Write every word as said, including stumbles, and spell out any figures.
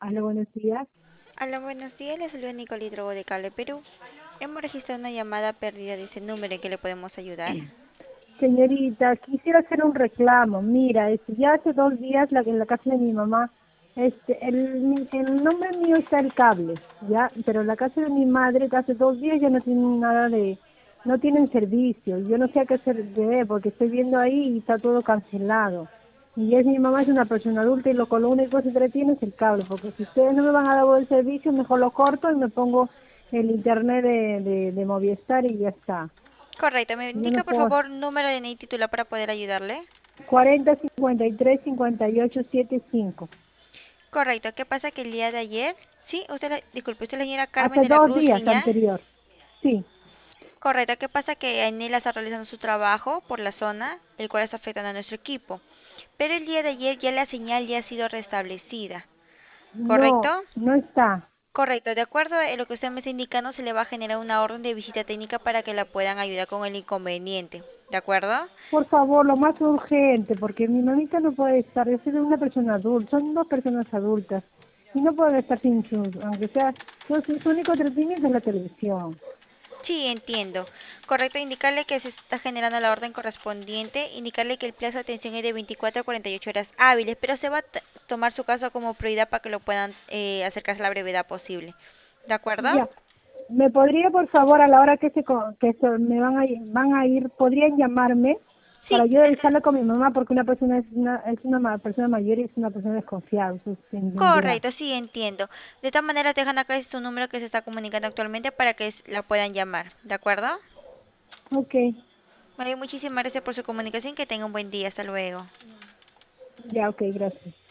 Hola, buenos días. Hola, buenos días. Les saluda Nicole Hidrogo de Cable Perú. Hemos registrado una llamada perdida de ese número en que le podemos ayudar. Señorita, quisiera hacer un reclamo. Mira, este, ya hace dos días la, en la casa de mi mamá, este, el, mi- el nombre mío está el cable, ya, pero en la casa de mi madre, que hace dos días ya no tienen nada de, no tienen servicio. Yo no sé a qué se debe, porque estoy viendo ahí y está todo cancelado. Y es mi mamá es una persona adulta y lo, con lo único que se entretiene es el cable, porque si ustedes no me van a dar buen servicio, mejor lo corto y me pongo el internet de, de, de Movistar y ya está. Correcto. ¿Me Yo no indica por puedo. favor número de N I titular para poder ayudarle? cuarenta, cincuenta y tres, cincuenta y ocho, setenta y cinco. Correcto. ¿Qué pasa que el día de ayer? Sí, usted, la- disculpe, usted es la señora Carmen Hace de la dos Cruz días Liña. anterior. Sí. Correcto. ¿Qué pasa que Anela está realizando su trabajo por la zona, el cual está afectando a nuestro equipo? Pero el día de ayer ya la señal ya ha sido restablecida. ¿Correcto? No, no está. Correcto, de acuerdo a lo que usted me está indicando, se le va a generar una orden de visita técnica para que la puedan ayudar con el inconveniente. ¿De acuerdo? Por favor, lo más urgente, porque mi mamita no puede estar. Yo soy una persona adulta, son dos personas adultas. Y no pueden estar sin su, aunque sea, su, su su único entretenimiento es la televisión. Sí, entiendo. Correcto, indicarle que se está generando la orden correspondiente, indicarle que el plazo de atención es de veinticuatro a cuarenta y ocho horas hábiles, pero se va a t- tomar su caso como prioridad para que lo puedan eh, acercarse a la brevedad posible. ¿De acuerdo? Ya. ¿Me podría, por favor, a la hora que se co- que se- me van a ir, van a ir, podrían llamarme Sí, para yo avisarle con mi mamá porque una persona es una es una ma- persona mayor y es una persona desconfiada, usted entenderá. correcto, sí, entiendo. De todas maneras, dejan acá su número que se está comunicando actualmente para que s- la puedan llamar. ¿De acuerdo? Okay, Vale, muchísimas gracias por su comunicación. Que tenga un buen día. Hasta luego. ya, okay, gracias.